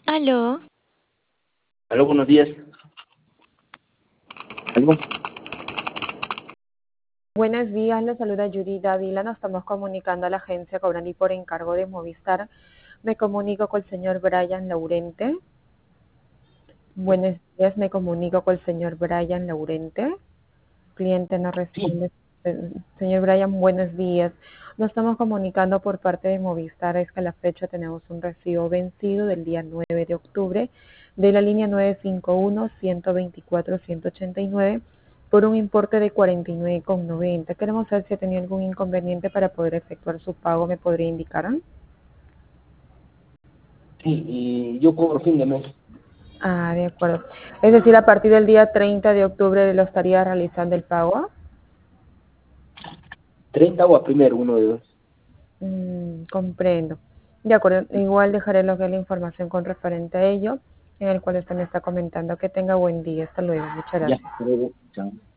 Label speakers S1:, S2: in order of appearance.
S1: Aló,
S2: Aló, buenos días. Aló.
S3: Buenos días, le saluda Judy Dávila. Nos estamos comunicando a la agencia Cobrandi por encargo de Movistar. Me comunico con el señor Brian Laurente. Buenos días, me comunico con el señor Brian Laurente. Cliente no
S2: Sí,
S3: responde. Señor Brian, buenos días. Nos estamos comunicando por parte de Movistar. Es que a la fecha tenemos un recibo vencido del día 9 de octubre de la línea 951-124-189 por un importe de 49,90. Queremos saber si ha tenido algún inconveniente para poder efectuar su pago. ¿Me podría indicar?
S2: sí, y yo cobro fin de mes.
S3: Ah, de acuerdo. Es decir, a partir del día 30 de octubre lo estaría realizando el pago.
S2: 30 o a primero, uno de dos.
S3: Comprendo. De acuerdo, igual dejaré lo que es la información con referente a ello, en el cual usted me está comentando. Que tenga buen día. Hasta luego. Muchas
S2: Ya,
S3: gracias.
S2: luego, chao.